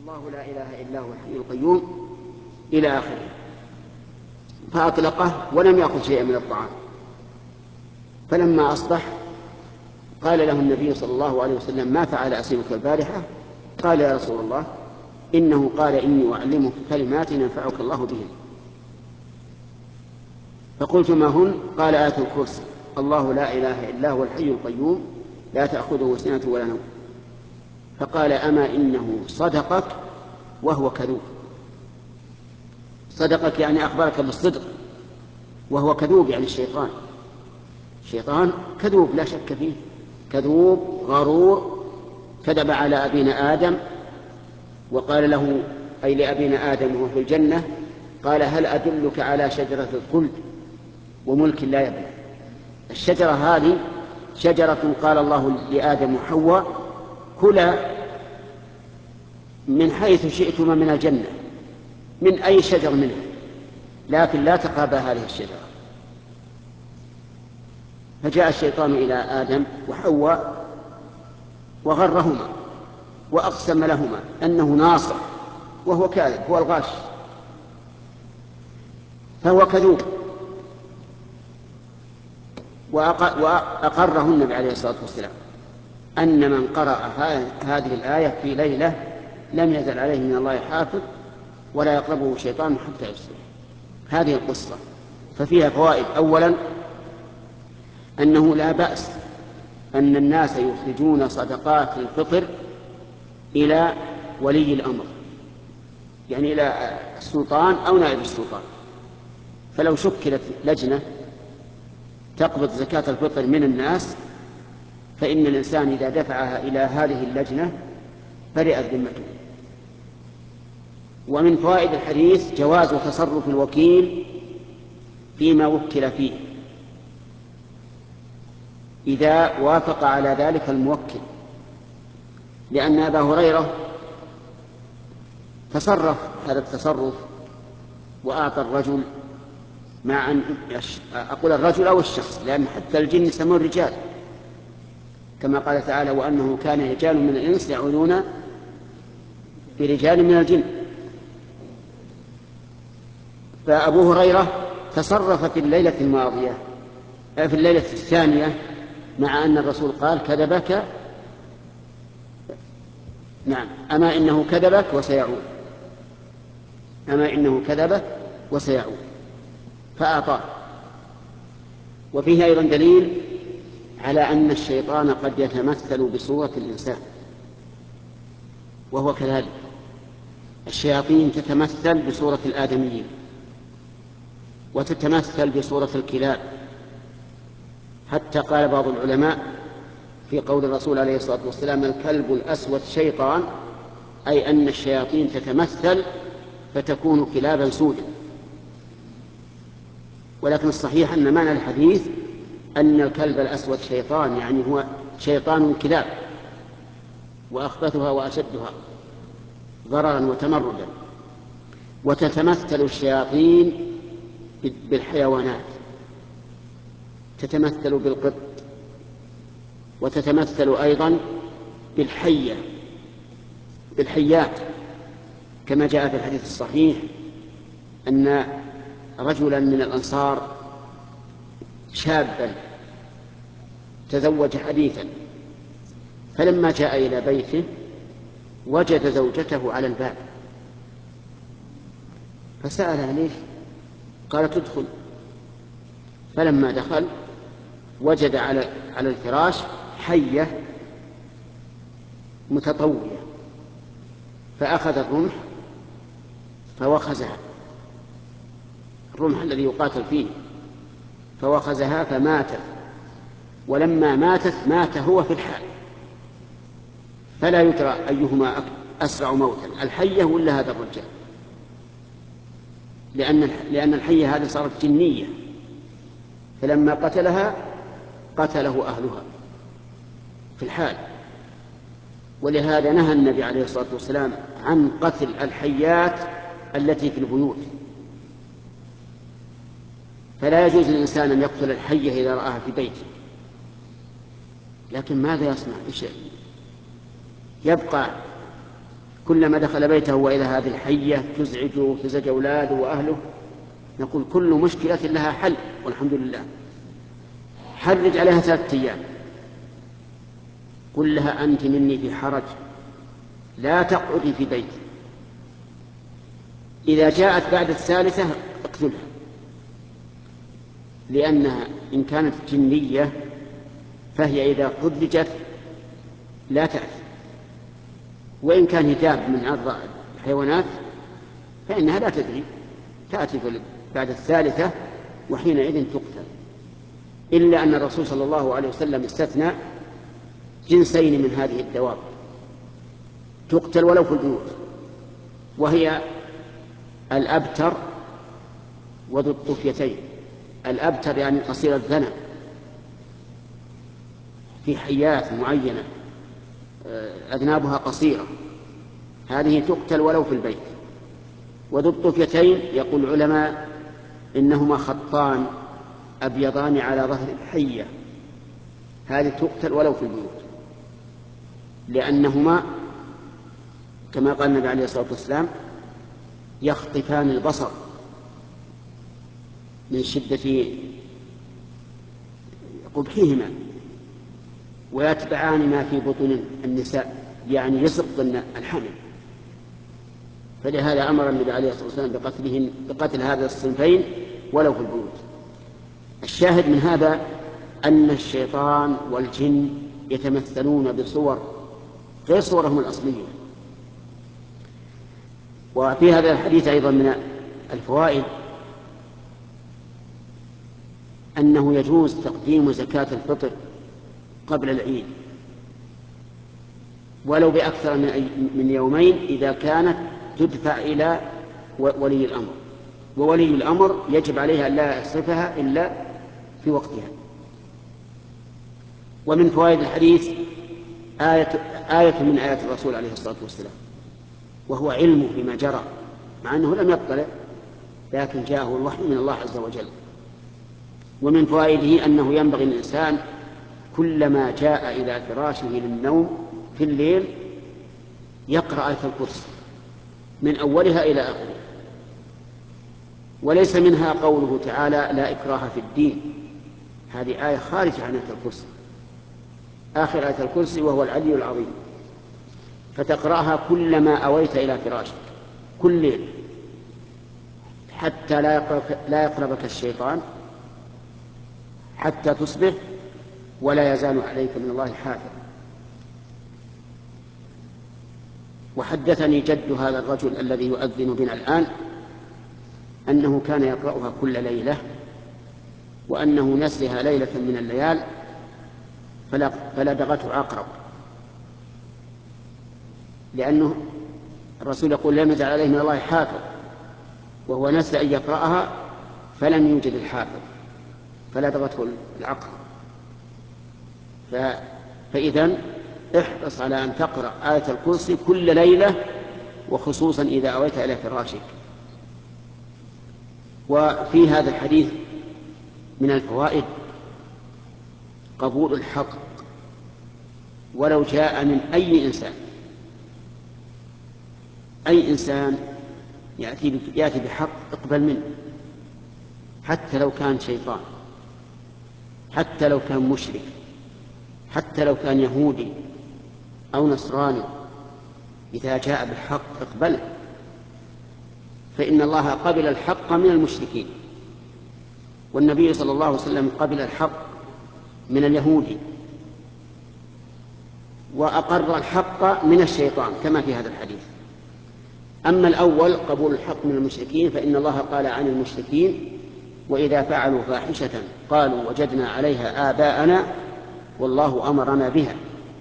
الله لا إله إلا هو الحي القيوم إلى آخره، فأطلقه ولم يأخذ شيئا من الطعام. فلما أصبح قال له النبي صلى الله عليه وسلم: ما فعل أسيرك البارحة؟ قال: يا رسول الله، إنه قال: إني أعلمك كلمات ينفعك الله بهن. فقلت: ما هن؟ قال: آية الكرسي: الله لا إله إلا هو الحي القيوم لا تأخذه سنة ولا نوم. فقال: أما إنه صدقك وهو كذوب. صدقك يعني أخبرك بالصدق، وهو كذوب يعني الشيطان. الشيطان كذوب لا شك فيه، كذوب غرور، كذب على أبينا آدم وقال له، أي لأبينا آدم وهو في الجنة، قال: هل أدلك على شجرة الخلد وملك لا يبلى. الشجرة هذه شجرة قال الله لآدم وحواء: كلا من حيث شئتما من الجنة، من أي شجر منها، لكن لا تقربا هذه الشجرة. فجاء الشيطان إلى آدم وحواء وغرهما وأقسم لهما أنه ناصح، وهو كاذب، هو الغاش، فهو كذوب. وأقره النبي عليه الصلاة والسلام أن من قرأ هذه الآية في ليلة لم يزل عليه من الله حافظ ولا يقربه شيطان حتى يصبح. هذه القصة ففيها فوائد. أولا، أنه لا بأس أن الناس يخرجون صدقات الفطر إلى ولي الأمر، يعني إلى السلطان أو نائب السلطان. فلو شكلت لجنة تقبض زكاة الفطر من الناس، فإن الإنسان إذا دفعها إلى هذه اللجنة برئت ذمته. ومن فوائد الحديث جواز تصرف الوكيل فيما وكل فيه إذا وافق على ذلك الموكل، لأن أبا هريرة تصرف هذا التصرف وأعطى الرجل، مع أن أقول الرجل أو الشخص، لأن حتى الجن يسمون رجال، كما قال تعالى: وأنه كان رجال من الإنس يعوذون برجال من الجن. فأبو هريرة تصرف في الليلة الماضية في الليلة الثانية، مع أن الرسول قال: كذبك، نعم، أما إنه كذبك وسيعود، أما إنه كذبك وسيعود، فأعطاه. وفيه أيضا دليل على أن الشيطان قد يتمثل بصورة الإنسان، وهو كذلك. الشياطين تتمثل بصورة الآدميين، وتتمثل بصورة الكلاب، حتى قال بعض العلماء في قول الرسول عليه الصلاة والسلام: الكلب الأسود شيطان، أي أن الشياطين تتمثل فتكون كلابا سودا. ولكن الصحيح أن معنى الحديث أن الكلب الأسود شيطان، يعني هو شيطان كلاب، وأخبثها وأشدها ضررا وتمردا. وتتمثل الشياطين بالحيوانات، تتمثل بالقط، وتتمثل أيضا بالحيات، كما جاء في الحديث الصحيح أن رجلا من الأنصار شابا تزوج حديثا، فلما جاء إلى بيته وجد زوجته على الباب، فسألها: ليش؟ قالت: ادخل. فلما دخل وجد على الفراش حية متطوية، فأخذ الرمح فوخزها، الرمح الذي يقاتل فيه، فوخزها فماتت. ولما مات هو في الحال، فلا يدرى أيهما أسرع موتا، الحية ولا هذا الرجال، لأن الحية هذه صارت جنية، فلما قتلها قتله أهلها في الحال. ولهذا نهى النبي عليه الصلاة والسلام عن قتل الحيات التي في البيوت، فلا يجوز للإنسان أن يقتل الحية إذا رآها في بيته. لكن ماذا يصنع؟ يبقى كلما دخل بيته وإلى هذه الحية تزعجه وتزعج أولاده وأهله، نقول كل مشكلة لها حل والحمد لله. حرج عليها 3 أيام، قل لها أنت مني في حرج، لا تقعدي في بيتي. إذا جاءت بعد 3 اقتلها، لأنها إن كانت جنية فهي إذا قدجت لا تأتي، وإن كان هتاب من عرض الحيوانات فإنها لا تدري، تأتي بعد 3 وحينئذ تقتل. إلا أن الرسول صلى الله عليه وسلم استثنى جنسين من هذه الدواب تقتل ولو في البيوت، وهي الأبتر وذو الطفيتين. الأبتر يعني قصير الذنب، في حيات معينة أذنابها قصيرة، هذه تقتل ولو في البيت. وذو الطفيتين يقول العلماء إنهما خطان أبيضان على ظهر الحية، هذه تقتل ولو في البيوت، لأنهما كما قال النبي عليه الصلاة والسلام يخطفان البصر من شدة قبحهما ويتبعان ما في بطون النساء، يعني يسقطن الحمل. فلهذا أمر النبي عليه الصلاة والسلام بقتل هذا الصنفين ولو في البيوت. الشاهد من هذا أن الشيطان والجن يتمثلون بصور غير صورهم الأصلية. وفي هذا الحديث أيضا من الفوائد أنه يجوز تقديم زكاة الفطر قبل العيد ولو بأكثر من يومين إذا كانت تدفع إلى ولي الأمر، وولي الأمر يجب عليها أن لا يصرفها إلا في وقتها. ومن فوائد الحديث آية من آيات الرسول عليه الصلاة والسلام، وهو علمه بما جرى مع أنه لم يطلع، لكن جاءه الوحي من الله عز وجل. ومن فوائده أنه ينبغي الإنسان كلما جاء إلى فراشه للنوم في الليل يقرأ آية الكرسي من أولها إلى آخرها. وليس منها قوله تعالى لا إكراه في الدين، هذه آية خارجة عن آية الكرسي، آخر آية الكرسي وهو العلي العظيم، فتقرأها كلما أويت إلى فراشك كل ليل حتى لا يقربك الشيطان حتى تصبح ولا يزال عليك من الله حافظ. وحدثني جد هذا الرجل الذي يؤذن بنا الآن أنه كان يقرأها كل ليلة، وأنه نسيها ليلة من الليال فلدغته عقرب، لأنه الرسول يقول لم يزل عليه من الله حافظ، وهو نسي أن يقرأها فلم يوجد الحافظ فلدغته العقرب. فإذن احرص على أن تقرأ آية الكرسي كل ليلة، وخصوصا إذا أويت إلى فراشك. وفي هذا الحديث من الفوائد قبول الحق ولو جاء من أي إنسان. أي إنسان يأتي بحق اقبل منه، حتى لو كان شيطان، حتى لو كان مشرك، حتى لو كان يهودي أو نصراني، إذا جاء بالحق اقبله، فإن الله قبل الحق من المشركين، والنبي صلى الله عليه وسلم قبل الحق من اليهودي، وأقر الحق من الشيطان كما في هذا الحديث. أما الأول قبول الحق من المشركين فإن الله قال عن المشركين وإذا فعلوا فاحشة قالوا وجدنا عليها آباءنا والله أمرنا بها،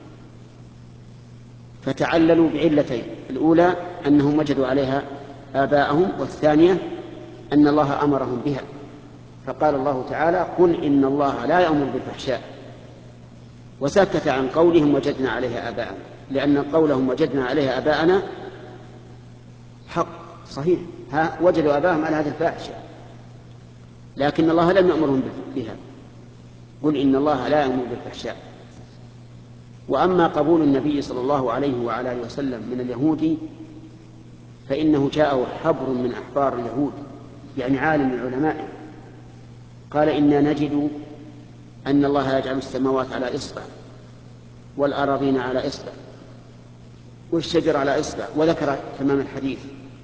فتعللوا بعلتين: الأولى أنهم وجدوا عليها آباءهم، والثانية أن الله أمرهم بها. فقال الله تعالى: قل إن الله لا يأمر بالفحشاء، وسكت عن قولهم وجدنا عليها آباءنا، لأن قولهم وجدنا عليها آباءنا حق صحيح، وجدوا آباءهم على هذه الفاحشة، لكن الله لم يأمرهم بها. قل إن الله لا يأمر بالفحشاء. وأما قبول النبي صلى الله عليه وعلى آله وسلم من اليهود فإنه جاءه حبر من أحبار اليهود، يعني عالم من علمائه، قال إنا نجد أن الله يجعل السماوات على إصبع والأراضين على إصبع والشجر على إصبع، وذكر تمام الحديث.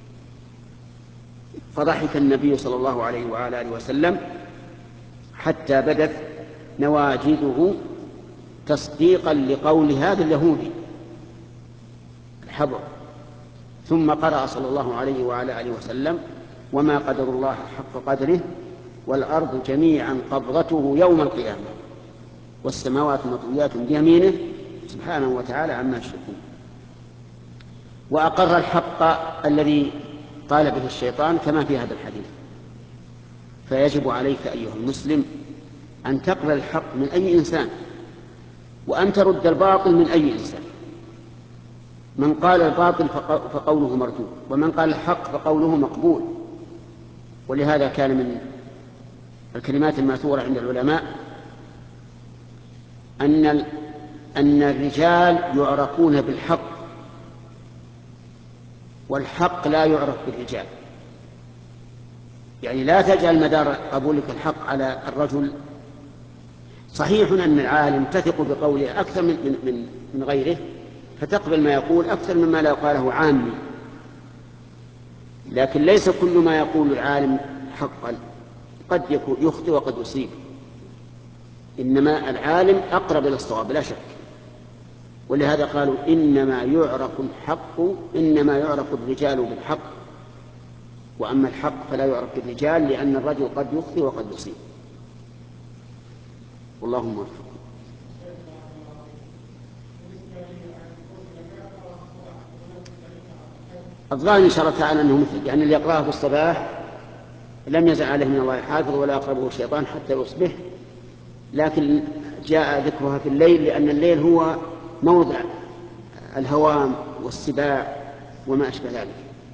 فضحك النبي صلى الله عليه وعلى آله وسلم حتى بدت نواجذه تصديقا لقول هذا اليهودي الحبر، ثم قرأ صلى الله عليه وعلى آله وسلم وما قدر الله حق قدره والأرض جميعا قبضته يوم القيامة والسماوات مطويات بيمينه سبحانه وتعالى عما يشركون. وأقر الحق الذي قال به الشيطان كما في هذا الحديث. فيجب عليك أيها المسلم أن تقبل الحق من أي إنسان وأن ترد الباطل من أي إنسان. من قال الباطل فقوله مردود، ومن قال الحق فقوله مقبول. ولهذا كان من الكلمات الماثورة عند العلماء أن الرجال يعرفون بالحق والحق لا يعرف بالرجال. يعني لا تجعل مدار قبولك الحق على الرجل. صحيح أن العالم تثق بقوله أكثر من غيره، فتقبل ما يقول أكثر مما لا يقاله عامي، لكن ليس كل ما يقول العالم حقا، قد يخطئ وقد يصيب. إنما العالم أقرب إلى الصواب لا شك. ولهذا قالوا إنما يعرف الرجال بالحق، وأما الحق فلا يعرف بالرجال، لأن الرجل قد يخطئ وقد يصيب. والله موفق. الظاهر إن شاء الله تعالى أنه مثل، يعني اللي يقرأه في الصباح لم يزل عليه من الله حافظ ولا يقربه الشيطان حتى يصبح، لكن جاء ذكرها في الليل لأن الليل هو موضع الهوام والسباع وما أشبه ذلك.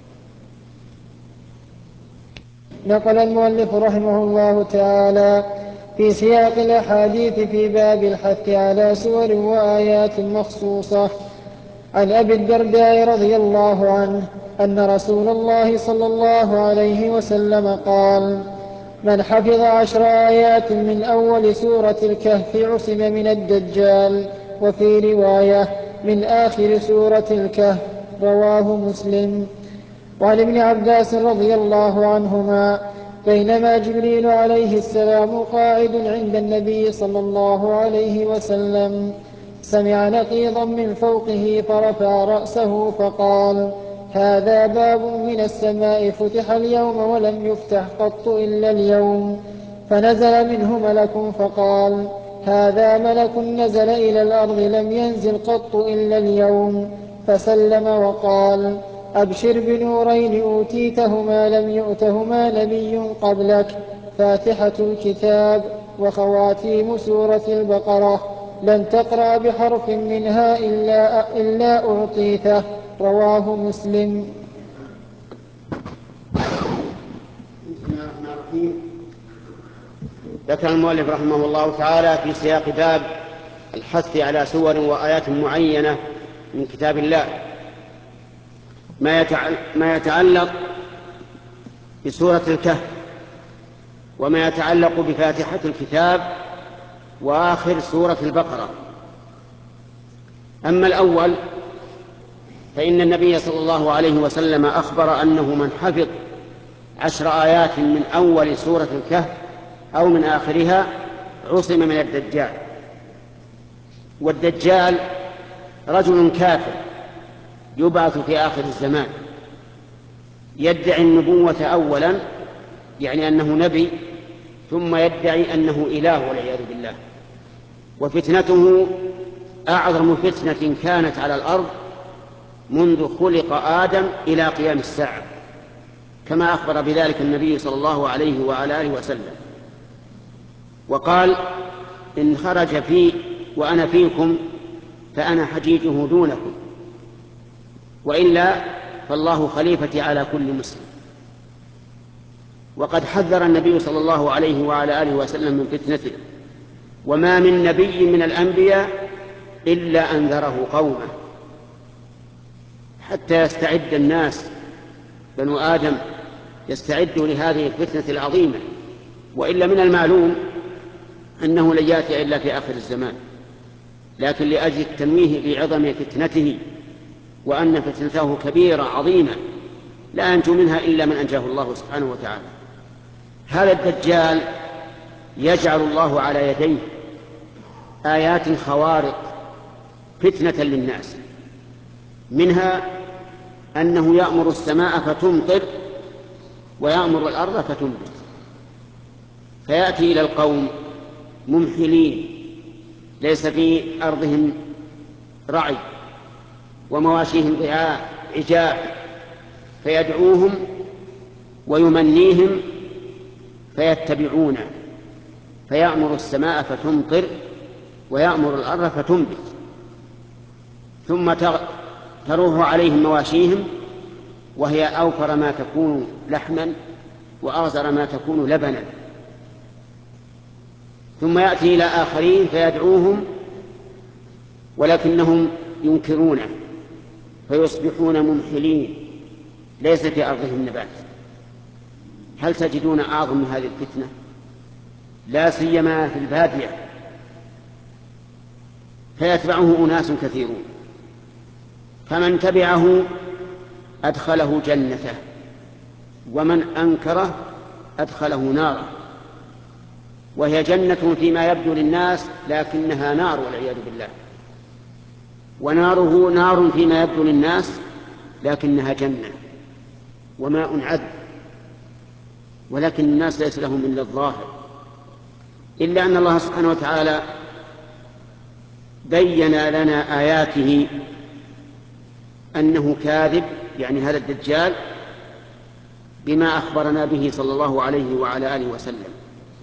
نقل المؤلف رحمه الله تعالى في سياق الأحاديث في باب الحث على سور وآيات مخصوصة عن أبي الدرداء رضي الله عنه أن رسول الله صلى الله عليه وسلم قال: من حفظ 10 آيات من أول سورة الكهف عصم من الدجال. وفي رواية من آخر سورة الكهف. رواه مسلم. وعن ابن عباس رضي الله عنهما: بينما جبريل عليه السلام قاعد عند النبي صلى الله عليه وسلم سمع نقيضا من فوقه فرفع رأسه فقال: هذا باب من السماء فتح اليوم ولم يفتح قط إلا اليوم. فنزل منه ملك فقال: هذا ملك نزل إلى الأرض لم ينزل قط إلا اليوم. فسلم وقال: أبشر بنورين أوتيتهما لم يؤتهما نبي قبلك، فاتحة الكتاب وخواتيم سورة البقرة، لن تقرأ بحرف منها إلا أعطيته. رواه مسلم. ذكر المؤلف رحمه الله تعالى في سياق باب الحث على سور وآيات معينة من كتاب الله ما يتعلق بسورة الكهف وما يتعلق بفاتحة الكتاب وآخر سورة البقرة. أما الأول فإن النبي صلى الله عليه وسلم أخبر أنه من حفظ 10 آيات من أول سورة الكهف أو من آخرها عصم من الدجال. والدجال رجل كافر يبعث في آخر الزمان، يدعي النبوة أولا، يعني أنه نبي، ثم يدعي أنه إله والعياذ بالله. وفتنته أعظم فتنة كانت على الأرض منذ خلق آدم إلى قيام الساعة، كما أخبر بذلك النبي صلى الله عليه وعلى آله وسلم، وقال: إن خرج في وأنا فيكم فأنا حجيجه دونكم، وإلا فالله خليفتي على كل مسلم. وقد حذر النبي صلى الله عليه وعلى آله وسلم من فتنته، وما من نبي من الأنبياء إلا أنذره قومه حتى يستعد الناس بنو آدم يستعدوا لهذه الفتنة العظيمة. وإلا من المعلوم أنه لن يأتي إلا في آخر الزمان، لكن لأجل التنويه بعظم فتنته وأن فتنته كبيرة عظيمة لا ينجو منها إلا من أنجاه الله سبحانه وتعالى. هذا الدجال يجعل الله على يديه آيات خوارق فتنة للناس، منها أنه يأمر السماء فتمطر ويأمر الأرض فتنبت، فيأتي إلى القوم ممحلين ليس في أرضهم رعي ومواشيهم عجاف، فيدعوهم ويمنيهم فيتبعونه، فيأمر السماء فتمطر ويأمر الأرض فتنبت، ثم تروح عليهم مواشيهم وهي أوفر ما تكون لحما وأغزر ما تكون لبنا، ثم يأتي إلى آخرين فيدعوهم ولكنهم ينكرونه فيصبحون ممحلين ليس في أرضهم نبات. هل تجدون أعظم من هذه الفتنة؟ لا سيما في البادية، فيتبعه أناس كثيرون، فمن تبعه أدخله جنته ومن أنكره أدخله ناره، وهي جنة فيما يبدو للناس لكنها نار والعياذ بالله، وناره نار فيما يبدو للناس لكنها جنة وماء عذب، ولكن الناس ليس لهم إلا الظاهر، إلا أن الله سبحانه وتعالى بين لنا آياته أنه كاذب، يعني هذا الدجال، بما أخبرنا به صلى الله عليه وعلى آله وسلم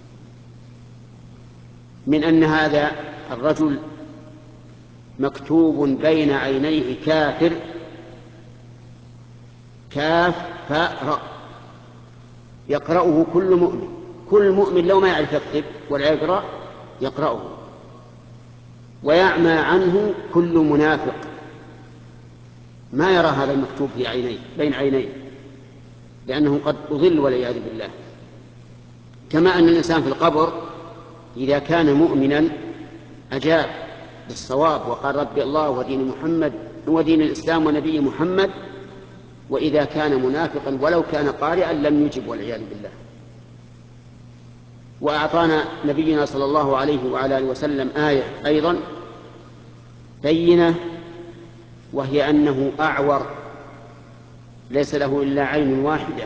من أن هذا الرجل مكتوب بين عينيه كافر، كاف فاء راء، يقرأه كل مؤمن، كل مؤمن لو ما يعرف يكتب ولا يقرأ يقرأه، ويعمى عنه كل منافق ما يرى هذا المكتوب في عينيه بين عينيه، لأنه قد أضل والعياذ بالله. كما أن الإنسان في القبر إذا كان مؤمنا أجاب بالصواب وقال ربي الله ودين محمد ودين الإسلام ونبي محمد، وإذا كان منافقا ولو كان قارئا لم يجب والعياذ بالله. وأعطانا نبينا صلى الله عليه وعلى آله وسلم آية أيضا بينة، وهي أنه أعور ليس له إلا عين واحدة،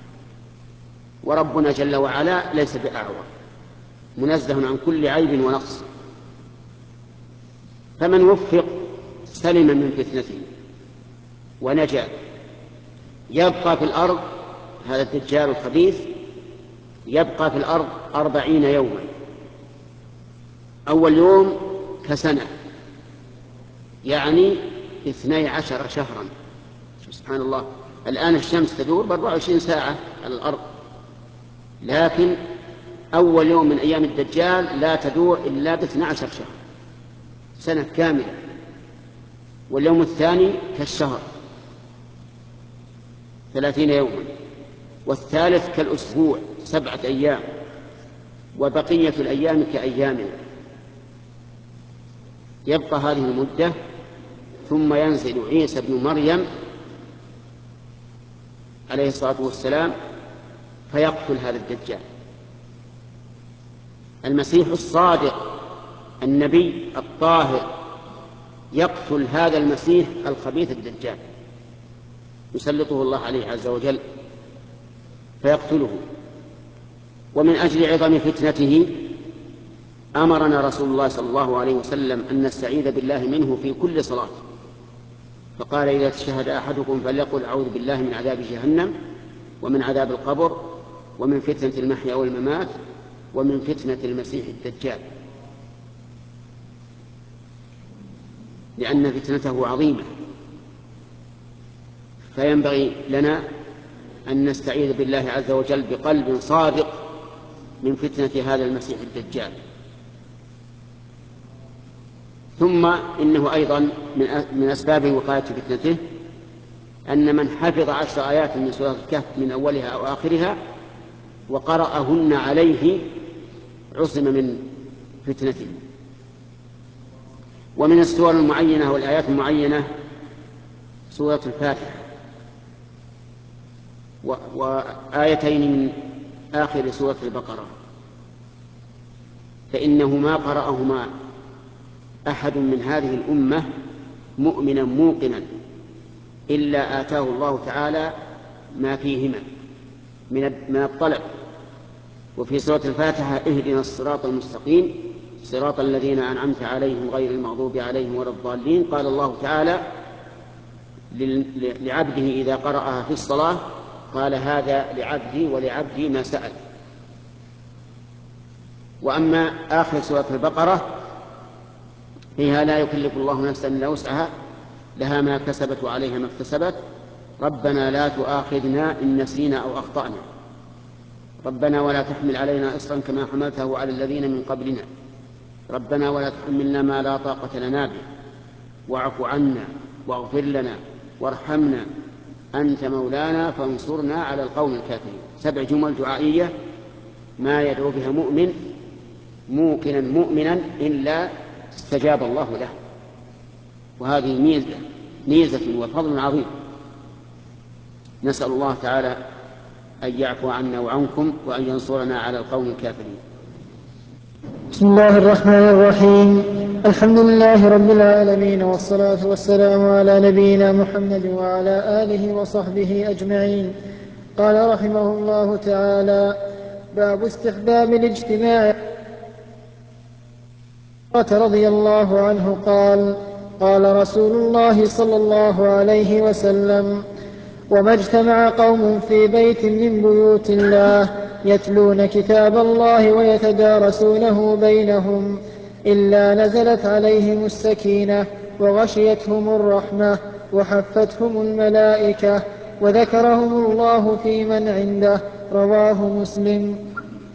وربنا جل وعلا ليس بأعور منزه عن كل عيب ونقص، فمن وفق سلم من فتنته ونجا. يبقى في الأرض هذا الدجال الخبيث، يبقى في الأرض 40 يوما، أول يوم كسنة، يعني 12 شهرا. سبحان الله، الآن الشمس تدور ب24 ساعة على الأرض، لكن أول يوم من أيام الدجال لا تدور إلا ب12 شهر، سنة كاملة. واليوم الثاني كالشهر 30 يوما، والثالث كالأسبوع 7 أيام، وبقية الأيام كأيامنا. يبقى هذه المدة، ثم ينزل عيسى بن مريم عليه الصلاة والسلام فيقتل هذا الدجال. المسيح الصادق النبي الطاهر يقتل هذا المسيح الخبيث الدجال، يسلطه الله عليه عز وجل فيقتله. ومن أجل عظم فتنته أمرنا رسول الله صلى الله عليه وسلم أن نستعيذ بالله منه في كل صلاة، فقال إذا تشهد أحدكم فليقل أعوذ بالله من عذاب جهنم ومن عذاب القبر ومن فتنة المحيا والممات ومن فتنة المسيح الدجال، لأن فتنته عظيمة. فينبغي لنا أن نستعيذ بالله عز وجل بقلب صادق من فتنة هذا المسيح الدجال. ثم إنه أيضا من أسباب وقاية فتنته أن من حفظ 10 آيات من سورة الكهف من أولها أو آخرها وقرأهن عليه عصم من فتنته. ومن السور المعينة والآيات المعينة سورة الفاتحة وآيتين من آخر سورة البقرة، فإنه ما قرأهما أحد من هذه الأمة مؤمنا موقنا إلا آتاه الله تعالى ما فيهما من الطلب. وفي سورة الفاتحة اهدنا الصراط المستقيم صراط الذين أنعمت عليهم غير المغضوب عليهم ولا الضالين، قال الله تعالى لعبده إذا قرأها في الصلاة قال هذا لعبدي ولعبدي ما سأل. وأما آخر سورة البقرة فيها لا يكلف الله نفسا إلا وسعها لها ما كسبت وعليها ما اكتسبت ربنا لا تؤاخذنا إن نسينا أو أخطأنا ربنا ولا تحمل علينا إصرا كما حملته على الذين من قبلنا ربنا ولا تحملنا ما لا طاقة لنا به واعف عنا واغفر لنا وارحمنا أنت مولانا فانصرنا على القوم الكافرين. 7 جمل دعائية ما يدعو بها مؤمن موقنا مؤمنا إلا استجاب الله له، وهذه ميزة وفضل عظيم. نسأل الله تعالى أن يعفو عنا وعنكم وأن ينصرنا على القوم الكافرين. بسم الله الرحمن الرحيم. الحمد لله رب العالمين، والصلاة والسلام على نبينا محمد وعلى آله وصحبه أجمعين. قال رحمه الله تعالى: باب استحباب الاجتماع. رضي الله عنه قال: قال رسول الله صلى الله عليه وسلم: وما اجتمع قوم في بيت من بيوت الله يتلون كتاب الله ويتدارسونه بينهم إلا نزلت عليهم السكينة وغشيتهم الرحمة وحفتهم الملائكة وذكرهم الله في من عنده. رواه مسلم.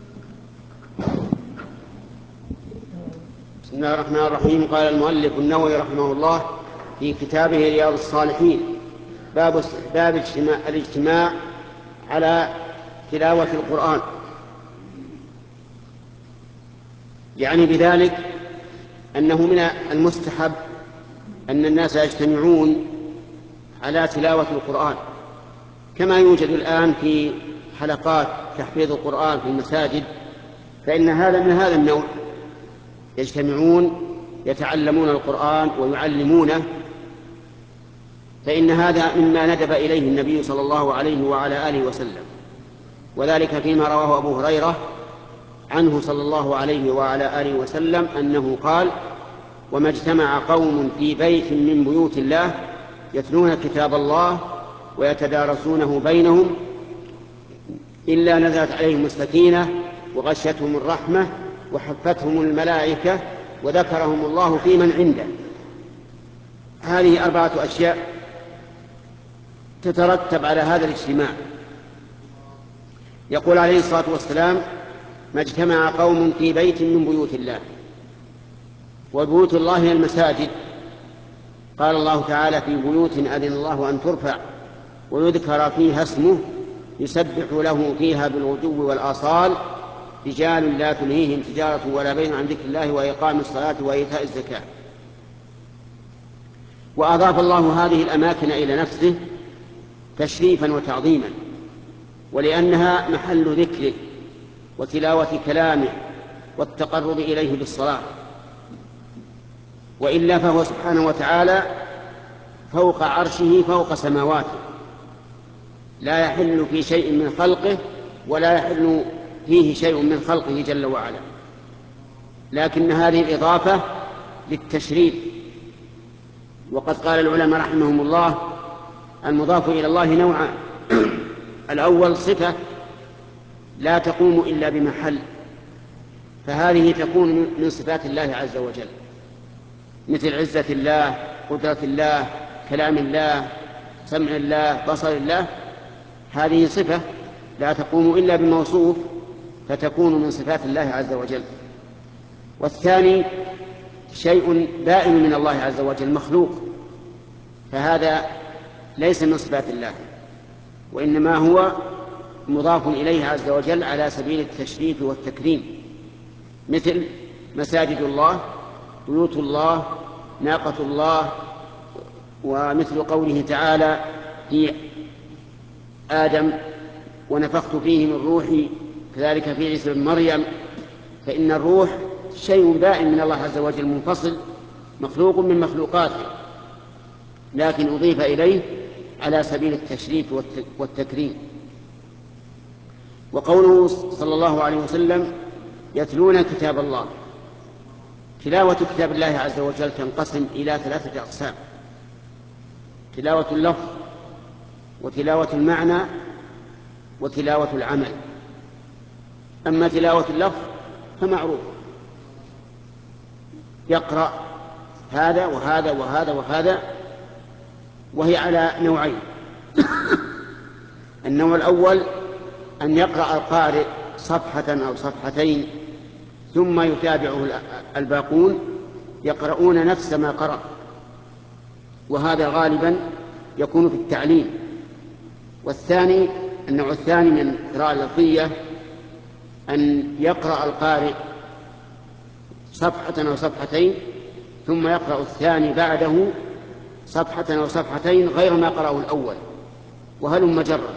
بسم الله الرحمن الرحيم. قال المؤلف النووي رحمه الله في كتابه رياض الصالحين: باب الاجتماع على تلاوة القرآن، يعني بذلك أنه من المستحب أن الناس يجتمعون على تلاوة القرآن، كما يوجد الآن في حلقات تحفيظ القرآن في المساجد، فإن هذا من هذا النوع، يجتمعون يتعلمون القرآن ويعلمونه، فإن هذا مما ندب إليه النبي صلى الله عليه وعلى آله وسلم، وذلك فيما رواه أبو هريرة عنه صلى الله عليه وعلى آله وسلم أنه قال: وما اجتمع قوم في بيت من بيوت الله يتلون كتاب الله ويتدارسونه بينهم إلا نزلت عليهم السكينة وغشيتهم الرحمة وحفتهم الملائكة وذكرهم الله في من عنده. هذه 4 أشياء تترتب على هذا الاجتماع. يقول عليه الصلاة والسلام: ما اجتمع قوم في بيت من بيوت الله، وبيوت الله هي المساجد. قال الله تعالى: في بيوت أذن الله أن ترفع ويذكر فيها اسمه يسبح له فيها بالغدو والآصال رجال لا تلهيهم تجارة ولا بيع عن ذكر الله وإقام الصلاة وإيتاء الزكاة. وأضاف الله هذه الأماكن إلى نفسه تشريفا وتعظيما، ولأنها محل ذكره وتلاوة كلامه والتقرب إليه بالصلاة، وإلا فهو سبحانه وتعالى فوق عرشه فوق سماواته، لا يحل في شيء من خلقه ولا يحل فيه شيء من خلقه جل وعلا، لكن هذه الإضافة للتشريف. وقد قال العلماء رحمهم الله: المضاف إلى الله نوعان: الأول صفة لا تقوم إلا بمحل، فهذه تكون من صفات الله عز وجل، مثل عزة الله، قدرة الله، كلام الله، سمع الله، بصر الله. هذه صفة لا تقوم إلا بموصوف، فتكون من صفات الله عز وجل. والثاني شيء بائن من الله عز وجل مخلوق، فهذا ليس من صفات الله، وإنما هو مضاف إليه عز وجل على سبيل التشريف والتكريم، مثل مساجد الله، بيوت الله، ناقة الله، ومثل قوله تعالى في آدم ونفخت فيه من روحي، كذلك في عيسى بن مريم. فإن الروح شيء بائن من الله عز وجل منفصل مخلوق من مخلوقاته، لكن أضيف إليه على سبيل التشريف والتكريم. وقوله صلى الله عليه وسلم يتلون كتاب الله، تلاوة كتاب الله عز وجل تنقسم إلى 3 أقسام: تلاوة اللفظ، وتلاوة المعنى، وتلاوة العمل. أما تلاوة اللفظ فمعروف، يقرأ هذا وهذا وهذا وهذا، وهي على نوعين. النوع الأول أن يقرأ القارئ صفحة أو صفحتين ثم يتابعه الباقون يقرؤون نفس ما قرأ، وهذا غالبا يكون في التعليم. والثاني، النوع الثاني من القراءة اللفظية، أن يقرأ القارئ صفحة أو صفحتين ثم يقرأ الثاني بعده صفحة أو صفحتين غير ما قرأه الأول، وهلم جرا.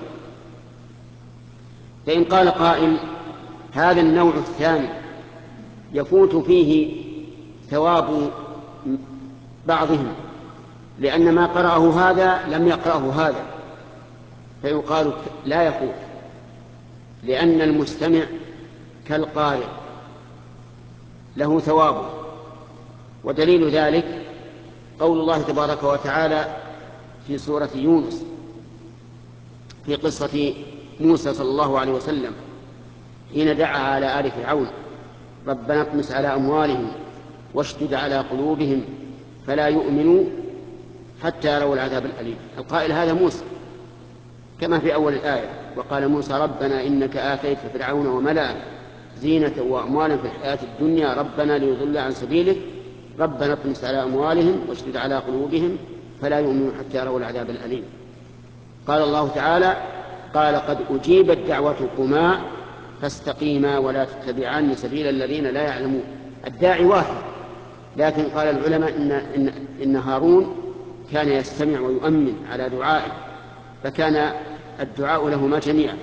فإن قال قائل هذا النوع الثاني يفوت فيه ثواب بعضهم لأن ما قرأه هذا لم يقرأه هذا، فيقال لا يفوت، لأن المستمع كالقارئ له ثوابه. ودليل ذلك قول الله تبارك وتعالى في سورة يونس في قصة موسى صلى الله عليه وسلم حين دعا على آل فرعون: ربنا اطمس على أموالهم واشدد على قلوبهم فلا يؤمنوا حتى يروا العذاب الأليم. القائل هذا موسى كما في أول الآية: وقال موسى ربنا إنك آتيت فرعون وملأه زينة وأموالا في الحياة الدنيا ربنا ليضل عن سبيلك ربنا اطمس على أموالهم واشدد على قلوبهم فلا يؤمنوا حتى يروا العذاب الأليم. قال الله تعالى: قال قد أجيبت دعوتكما فاستقيما ولا تتبعان سبيل الذين لا يعلمون. الداعي واحد، لكن قال العلماء إن هارون كان يستمع ويؤمن على دعائه، فكان الدعاء لهما جميعا.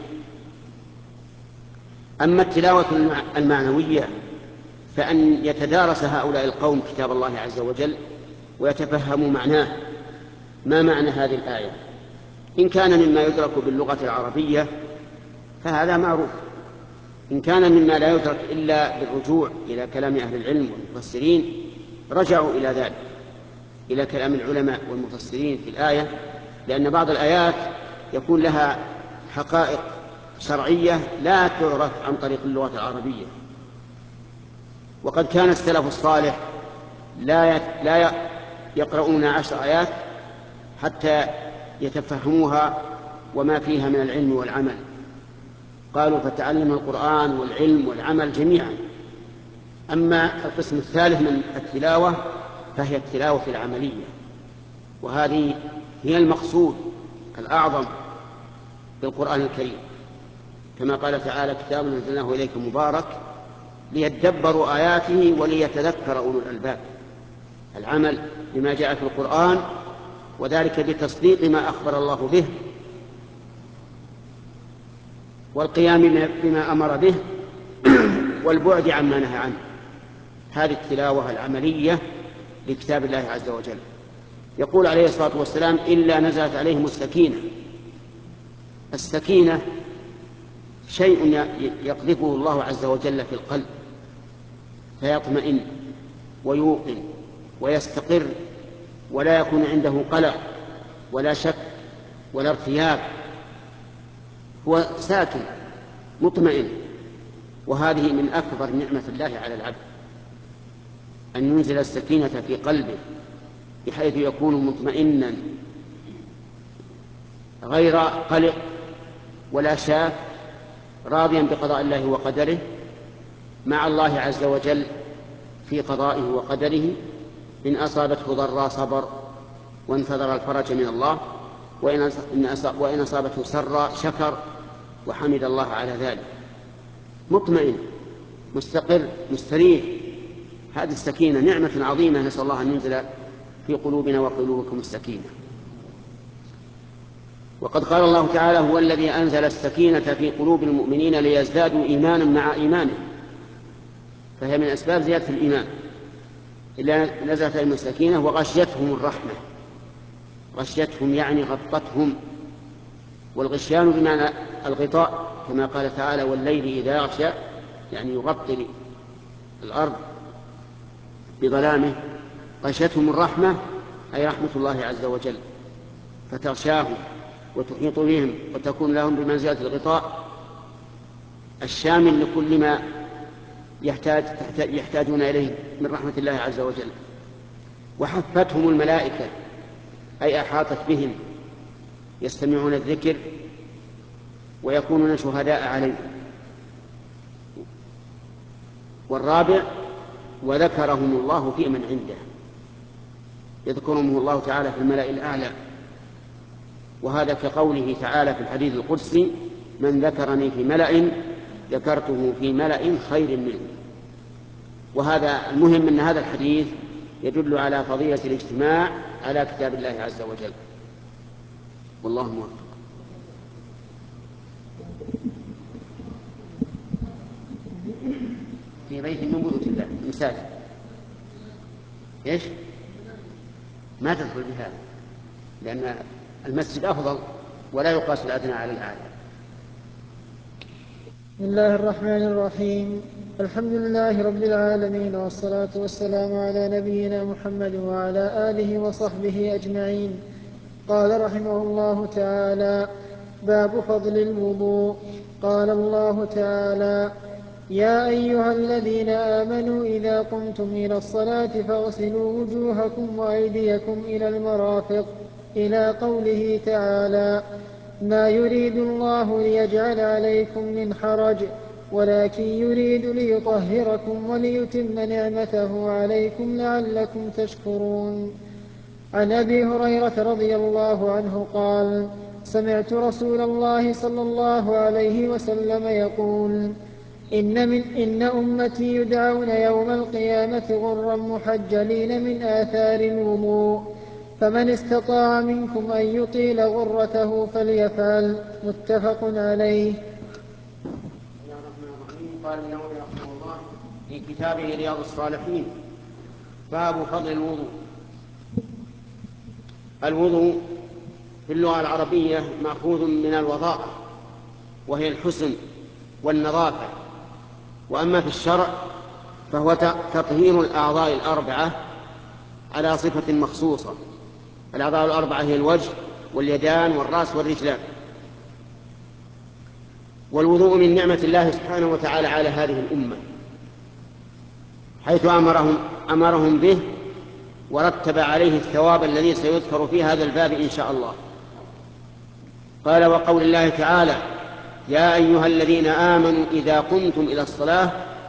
أما التلاوة المعنوية فأن يتدارس هؤلاء القوم كتاب الله عز وجل ويتفهموا معناه. ما معنى هذه الآية؟ إن كان مما يدرك باللغة العربية فهذا معروف، إن كان مما لا يدرك إلا بالرجوع إلى كلام أهل العلم والمفسرين رجعوا إلى ذلك، إلى كلام العلماء والمفسرين في الآية، لأن بعض الآيات يكون لها حقائق شرعية لا تعرف عن طريق اللغة العربية. وقد كان السلف الصالح لا يقرؤون 10 آيات حتى يتفهموها وما فيها من العلم والعمل. قالوا فتعلم القرآن والعلم والعمل جميعا. أما القسم الثالث من التلاوة فهي التلاوة العملية، وهذه هي المقصود الأعظم بالقرآن الكريم، كما قال تعالى: كتاب أنزلناه إليك مبارك ليدبروا آياته وليتذكر أولو الألباب. العمل بما جاء في القرآن، وذلك بتصديق ما أخبر الله به والقيام بما أمر به والبعد عما نهى عنه. هذه التلاوة العملية لكتاب الله عز وجل. يقول عليه الصلاة والسلام: إلا نزلت عليهم السكينة. السكينة شيء يقذفه الله عز وجل في القلب فيطمئن ويوقن ويستقر، ولا يكون عنده قلق ولا شك ولا ارتياب، هو ساكن مطمئن. وهذه من أكبر نعمة الله على العبد، أن ينزل السكينة في قلبه بحيث يكون مطمئنا غير قلق ولا شاك، راضيا بقضاء الله وقدره، مع الله عز وجل في قضائه وقدره، إن أصابته ضراء صبر وانتظر الفرج من الله، وإن أصابته سراء شكر وحمد الله على ذلك، مطمئن مستقر مستريح. هذه السكينة نعمة عظيمة، نسأل الله أن ينزل في قلوبنا وقلوبكم السكينة. وقد قال الله تعالى: هو الذي أنزل السكينة في قلوب المؤمنين ليزدادوا إيمانا مع إيمانهم، فهي من أسباب زيادة الإيمان. إلا نزلت عليهم السكينة وغشيتهم الرحمة. غشيتهم يعني غطتهم، والغشيان بمعنى الغطاء، كما قال تعالى: والليل إذا يغشى، يعني يغطي الأرض بظلامه. غشيتهم الرحمة أي رحمة الله عز وجل، فتغشاهم وتحيط بهم وتكون لهم بمنزلة الغطاء الشامل لكل ما يحتاجون إليه من رحمة الله عز وجل. وحفتهم الملائكة أي أحاطت بهم، يستمعون الذكر ويكونون شهداء عليه. والرابع: وذكرهم الله في من عنده، يذكرهم الله تعالى في الملأ الأعلى، وهذا كقوله تعالى في الحديث القدسي: من ذكرني في ملأ ذكرته في ملأ خير منه. وهذا المهم أن هذا الحديث يدل على فضيلة الاجتماع على كتاب الله عز وجل، والله موفق. في بيت من بيوت الله مساجد، ايش؟ ما تدخل بهذا، لأن المسجد أفضل ولا يقاس الأدنى على الأعلى. بسم الله الرحمن الرحيم. الحمد لله رب العالمين، والصلاة والسلام على نبينا محمد وعلى آله وصحبه أجمعين. قال رحمه الله تعالى: باب فضل الوضوء. قال الله تعالى: يا أيها الذين آمنوا إذا قمتم إلى الصلاة فاغسلوا وجوهكم وأيديكم إلى المرافق، إلى قوله تعالى: ما يريد الله ليجعل عليكم من حرج، ولكن يريد ليطهركم وليتم نعمته عليكم لعلكم تشكرون. عن أبي هريرة رضي الله عنه قال: سمعت رسول الله صلى الله عليه وسلم يقول: إن أمتي يدعون يوم القيامة غرا محجلين من آثار الوضوء، فمن استطاع منكم أن يطيل غرته فليفعل. متفق عليه. قال النووي رحمه الله في كتابه رياض الصالحين: باب فضل الوضوء. الوضوء في اللغة العربية مأخوذ من الوضاءة، وهي الحسن والنظافة. وأما في الشرع فهو تطهير الأعضاء الأربعة على صفة مخصوصة. الأعضاء الأربعة هي الوجه واليدان والرأس والرجلان. والوضوء من نعمة الله سبحانه وتعالى على هذه الأمة، حيث أمرهم به ورتب عليه الثواب الذي سيذكر في هذا الباب إن شاء الله. قال: وقول الله تعالى: يا أيها الذين آمنوا إذا قمتم إلى الصلاة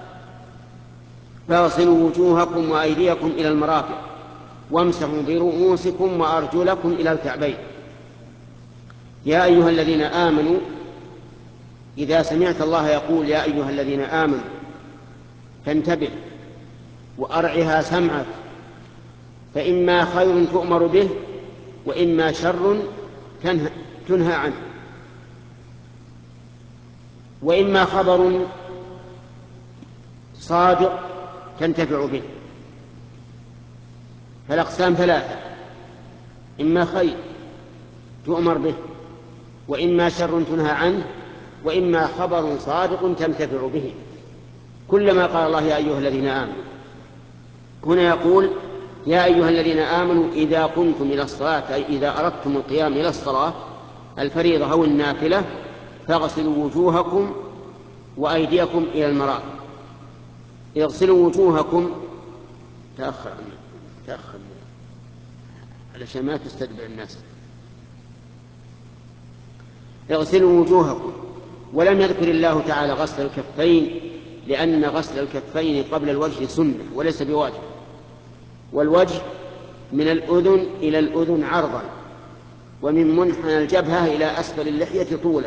فاغسلوا وجوهكم وأيديكم إلى المرافق وامسحوا برؤوسكم وأرجلكم إلى الكعبين. يا أيها الذين آمنوا، إذا سمعت الله يقول يا أيها الذين آمنوا فانتبه وأرعها سمعك، فإما خير تؤمر به وإما شر تنهى عنه، وإما خبر صادق تنتفع به. فالأقسام ثلاثة: إما خير تؤمر به، وإما شر تنهى عنه، وإما خبر صادق تنتفع به. كلما قال الله يا أيها الذين آمنوا، هنا يقول يا أيها الذين آمنوا إذا قمتم إلى الصلاة، أي إذا أردتم القيام إلى الصلاة الفريضة أو النافلة، فاغسلوا وجوهكم وأيديكم إلى المرافق. اغسلوا وجوهكم، تأخر علشان ما تستدبر الناس. اغسلوا وجوهكم، ولم يذكر الله تعالى غسل الكفين لأن غسل الكفين قبل الوجه سنة وليس بواجب. والوجه من الأذن إلى الأذن عرضا، ومن منحنى الجبهة إلى أسفل اللحية طولا،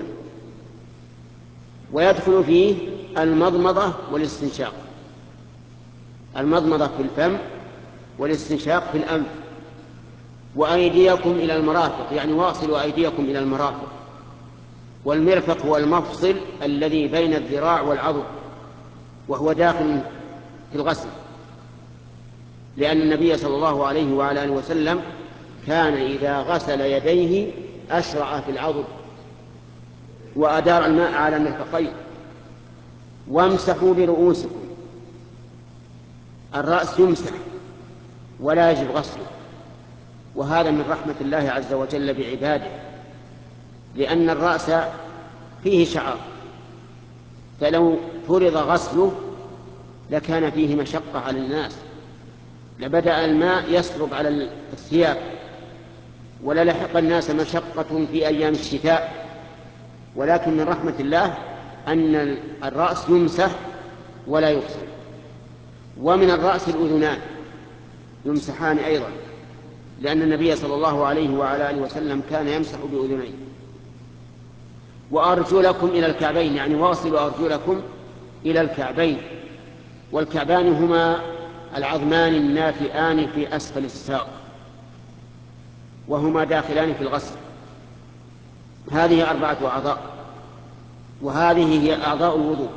ويدخل فيه المضمضة والاستنشاق. المضمضة في الفم والاستنشاق في الأنف. وأيديكم إلى المرافق، يعني واصلوا أيديكم إلى المرافق. والمرفق هو المفصل الذي بين الذراع والعضد، وهو داخل في الغسل، لأن النبي صلى الله عليه وعلى آله وسلم كان إذا غسل يديه أشرع في العضد وأدار الماء على المرفقين. وامسحوا برؤوسكم، الرأس يمسح ولا يجب غسله، وهذا من رحمة الله عز وجل بعباده، لأن الرأس فيه شعر، فلو فرض غسله لكان فيه مشقة على الناس، لبدأ الماء يسرب على الثياب، وللحق الناس مشقة في أيام الشتاء. ولكن من رحمة الله أن الرأس يمسح ولا يغسل. ومن الرأس الأذنان يمسحان أيضا، لأن النبي صلى الله عليه وعلى آله وسلم كان يمسح بأذنيه. وأرجلكم إلى الكعبين، يعني واصلوا أرجلكم إلى الكعبين. والكعبان هما العظمان الناتئان في أسفل الساق، وهما داخلان في الغسل. هذه 4 أعضاء، وهذه هي أعضاء الوضوء.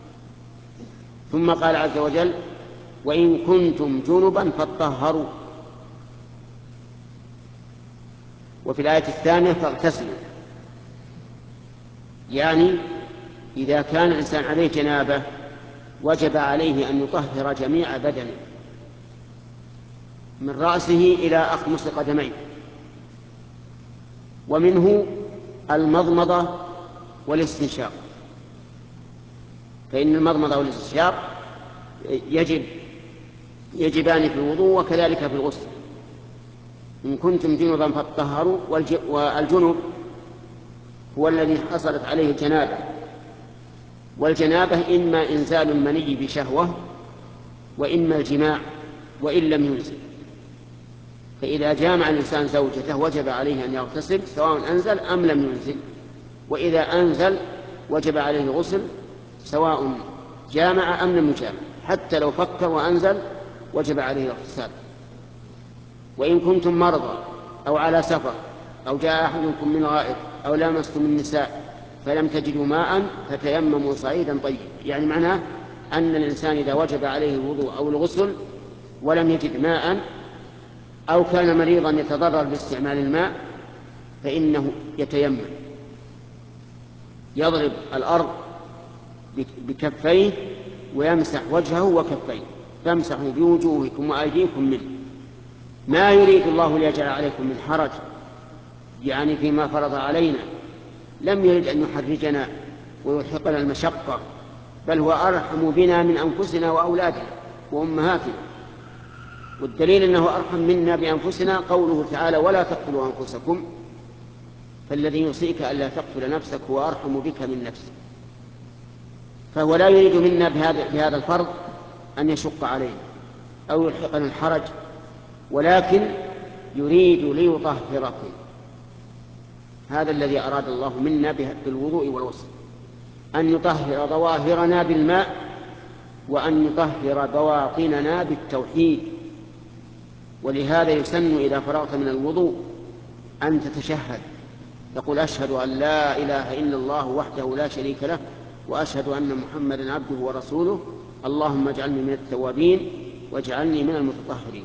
ثم قال عز وجل: وإن كنتم جنبا فاطهروا. وفي الآية الثانية: فاغتسلوا. يعني إذا كان الإنسان عليه جنابة وجب عليه أن يطهر جميع بدنه من رأسه إلى أخمص قدميه. ومنه المضمضة والاستنشاق، فإن المضمضة والاستنشاق يجبان في الوضوء وكذلك في الغسل. إن كنتم جنبا فاطهروا. والجنب هو الذي حصلت عليه الجنابة، والجنابة إما إنزال المني بشهوة وإما الجماع وإن لم ينزل. فإذا جامع الإنسان زوجته وجب عليه أن يغتسل سواء أنزل أم لم ينزل، وإذا أنزل وجب عليه الغسل سواء جامع أم لم يجامع، حتى لو فكر وأنزل وجب عليه الاغتسال. وإن كنتم مرضى أو على سفر أو جاء أحدكم من الغائط أو لامستم النساء فلم تجدوا ماء فتيمموا صعيدا طيبا، يعني معناه أن الإنسان إذا وجب عليه الوضوء أو الغسل ولم يجد ماء أو كان مريضا يتضرر باستعمال الماء فإنه يتيمم، يضرب الأرض بكفيه ويمسح وجهه وكفيه، فامسحوا بوجوهكم وأيديكم منه. ما يريد الله ليجعل عليكم من حرج، يعني فيما فرض علينا، لم يرد أن يحرجنا ويلحقنا المشقة، بل هو أرحم بنا من أنفسنا وأولادنا وأمهاتنا. والدليل أنه أرحم منا بأنفسنا قوله تعالى: ولا تقتلوا أنفسكم، فالذي يوصيك ألا تقتل نفسك هو أرحم بك من نفسك. فهو لا يريد منا بهذا الفرض أن يشق علينا أو يلحقنا الحرج، ولكن يريد ليطهركم. هذا الذي أراد الله منا بالوضوء والغسل، أن يطهر ظواهرنا بالماء وأن يطهر بواطننا بالتوحيد. ولهذا يسن إذا فرغت من الوضوء أن تتشهد، تقول: أشهد أن لا إله إلا الله وحده لا شريك له وأشهد أن محمدا عبده ورسوله، اللهم اجعلني من التوابين واجعلني من المتطهرين.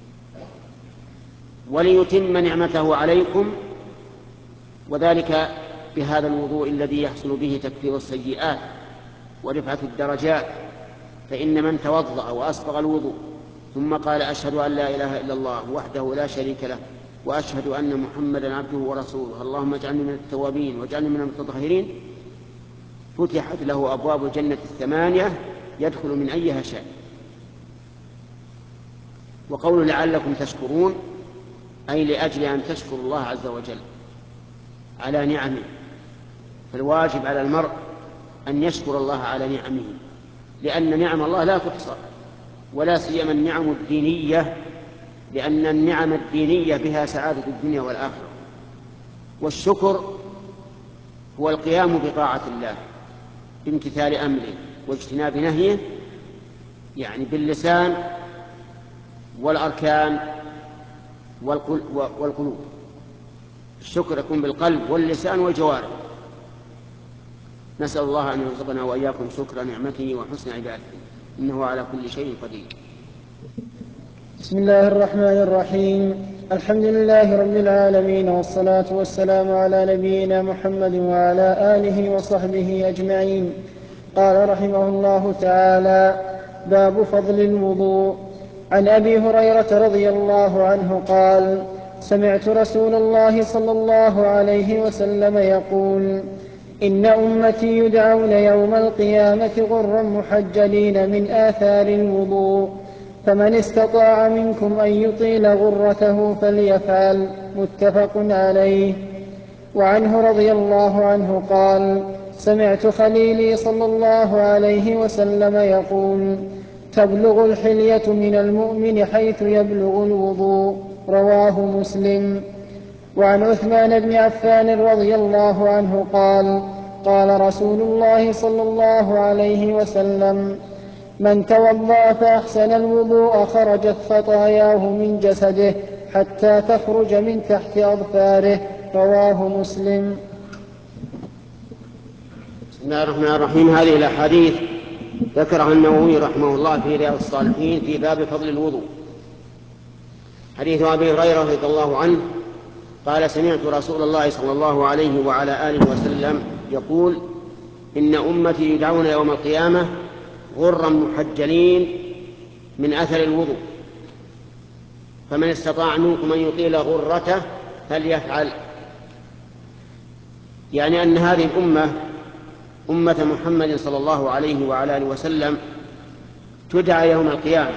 وليتم نعمته عليكم، وذلك بهذا الوضوء الذي يحصل به تكفير السيئات ورفعة الدرجات. فإن من توضأ وأسبغ الوضوء ثم قال: أشهد أن لا إله إلا الله وحده لا شريك له وأشهد أن محمدا عبده ورسوله، اللهم اجعلني من التوابين واجعلني من المتطهرين، فتحت له أبواب الجنة 8 يدخل من أيها شاء. وقول لعلكم تشكرون أي لأجل أن تشكروا الله عز وجل على نعمه. فالواجب على المرء أن يشكر الله على نعمه، لأن نعم الله لا تحصى، ولا سيما النعم الدينية، لأن النعم الدينية بها سعادة الدنيا والآخرة. والشكر هو القيام بطاعة الله بامتثال أمره واجتناب نهيه، يعني باللسان والأركان والقلوب. الشكر يكون بالقلب واللسان والجوارح. نسأل الله أن يرزقنا وإياكم شكر نعمته وحسن عبادته، إنه على كل شيء قدير. بسم الله الرحمن الرحيم. الحمد لله رب العالمين، والصلاة والسلام على نبينا محمد وعلى آله وصحبه أجمعين. قال رحمه الله تعالى: باب فضل الوضوء. عن أبي هريرة رضي الله عنه قال: سمعت رسول الله صلى الله عليه وسلم يقول: إن أمتي يدعون يوم القيامة غرا محجلين من آثار الوضوء، فمن استطاع منكم أن يطيل غرته فليفعل. متفق عليه. وعنه رضي الله عنه قال: سمعت خليلي صلى الله عليه وسلم يقول: تبلغ الحلية من المؤمن حيث يبلغ الوضوء. رواه مسلم. وعن عثمان بن عفان رضي الله عنه قال: قال رسول الله صلى الله عليه وسلم: من توضأ فأحسن الوضوء خرجت خطاياه من جسده حتى تخرج من تحت أظفاره. رواه مسلم. بسم الله الرحمن الرحيم. هذه الأحاديث ذكرها النووي رحمه الله في رياض الصالحين في باب فضل الوضوء. حديث أبي هريرة رضي الله عنه قال: سمعت رسول الله صلى الله عليه وعلى آله وسلم يقول: إن أمتي يدعون يوم القيامة غرا محجلين من أثر الوضوء، فمن استطاع منكم أن يطيل غرته فليفعل. يعني أن هذه الأمة أمة محمد صلى الله عليه وعلى آله وسلم تدعى يوم القيامة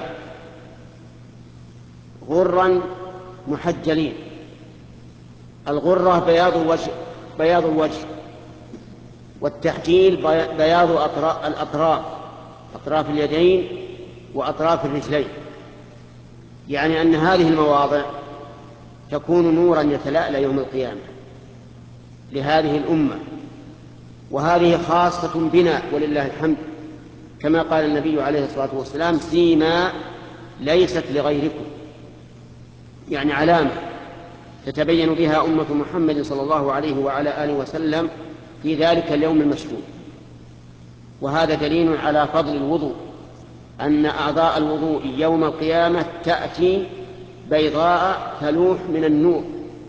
غرا محجلين. الغرة بياض الوجه، والتحجيل بياض أطراف اليدين وأطراف الرجلين. يعني أن هذه المواضع تكون نورا يتلألأ يوم القيامة لهذه الأمة، وهذه خاصة بنا ولله الحمد، كما قال النبي عليه الصلاة والسلام: سيما ليست لغيركم، يعني علامة تتبين بها أمة محمد صلى الله عليه وعلى آله وسلم في ذلك اليوم المشهود. وهذا دليل على فضل الوضوء، أن أعضاء الوضوء يوم القيامة تأتي بيضاء تلوح من النور.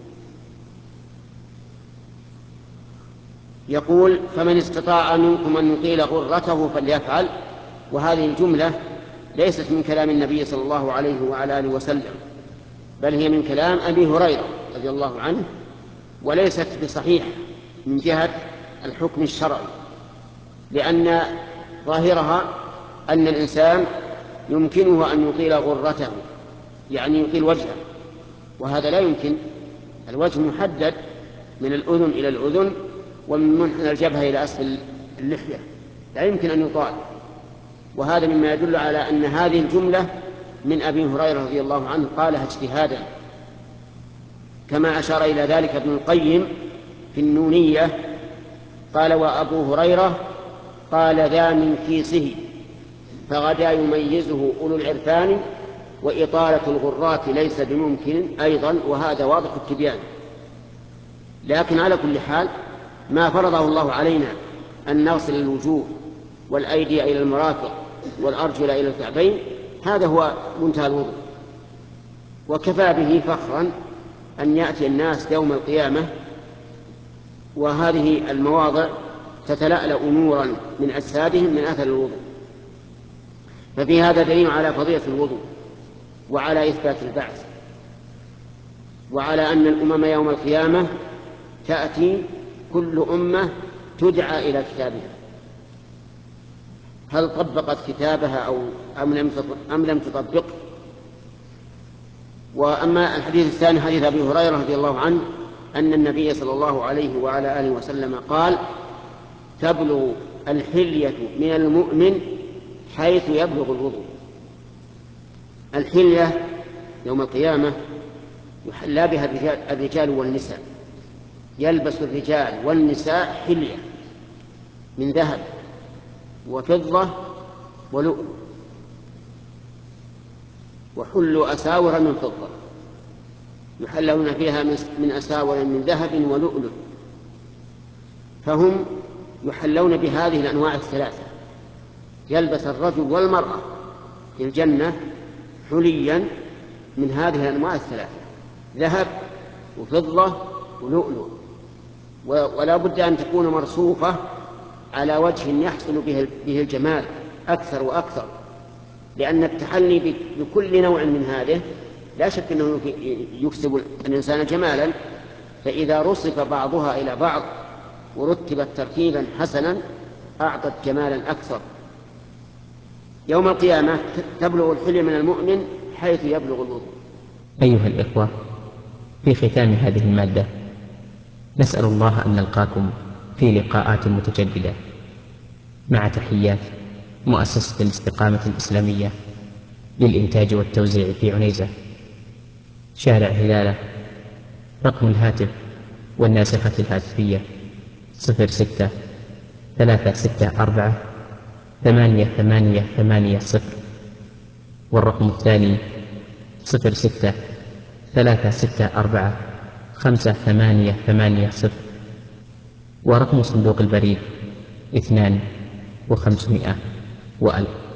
يقول: فمن استطاع منكم أن يطيل غرته فليفعل. وهذه الجملة ليست من كلام النبي صلى الله عليه وعلى آله وسلم، بل هي من كلام أبي هريرة رضي الله عنه، وليست بصحيحة من جهة الحكم الشرعي، لأن ظاهرها أن الإنسان يمكنه أن يطيل غرته، يعني يطيل وجهه، وهذا لا يمكن. الوجه محدد من الأذن إلى الأذن، ومن منحنى الجبهة إلى أسفل اللحية، لا يمكن أن يطال. وهذا مما يدل على أن هذه الجملة من أبي هريرة رضي الله عنه قالها اجتهادا، كما أشار إلى ذلك ابن القيم في النونية. قال: وأبو هريرة قال ذا من كيسه، فغدا يميزه أولو العرفان، وإطالة الغرات ليس بممكن أيضا، وهذا واضح التبيان. لكن على كل حال ما فرضه الله علينا أن نغسل الوجوه والأيدي إلى المرافق والأرجل إلى الكعبين، هذا هو منتهى الوضوء. وكفى به فخرا أن يأتي الناس يوم القيامة وهذه المواضع تتلألأ نورا من أجسادهم من أثر الوضوء. ففي هذا دليل على فضيلة الوضوء، وعلى إثبات البعث، وعلى أن الأمم يوم القيامة تأتي كل أمة تدعى إلى كتابها، هل طبقت كتابها أم لم تطبق. وأما الحديث الثاني حديث أبي هريرة رضي الله عنه أن النبي صلى الله عليه وعلى آله وسلم قال: تبلغ الحلية من المؤمن حيث يبلغ الوضوء. الحلية يوم القيامة يحلى بها الرجال والنساء، يلبس الرجال والنساء حلية من ذهب وفضة ولؤلؤ، وحلوا أساور من فضة، يحلون فيها من أساور من ذهب ولؤلؤ. فهم يحلون بهذه الأنواع الثلاثة، يلبس الرجل والمرأة في الجنة حليا من هذه الأنواع الثلاثة، ذهب وفضة ولؤلؤ، ولا بد أن تكون مرصوفة على وجه يحصل به الجمال أكثر وأكثر، لأن التحلي بكل نوع من هذه لا شك أنه يكسب الإنسان جمالا، فإذا رصف بعضها إلى بعض ورتبت ترتيبا حسنا أعطت جمالا أكثر. يوم القيامة تبلغ الحلي من المؤمن حيث يبلغ الوضوء. أيها الإخوة، في ختام هذه المادة نسأل الله أن نلقاكم في لقاءات متجددة، مع تحيات مؤسسة الاستقامة الإسلامية للإنتاج والتوزيع في عنيزة، شارع هلالة. رقم الهاتف والناسخة الهاتفية 06-364-8880، والرقم الثاني 06-364-5880، ورقم صندوق البريد 2500 و1000.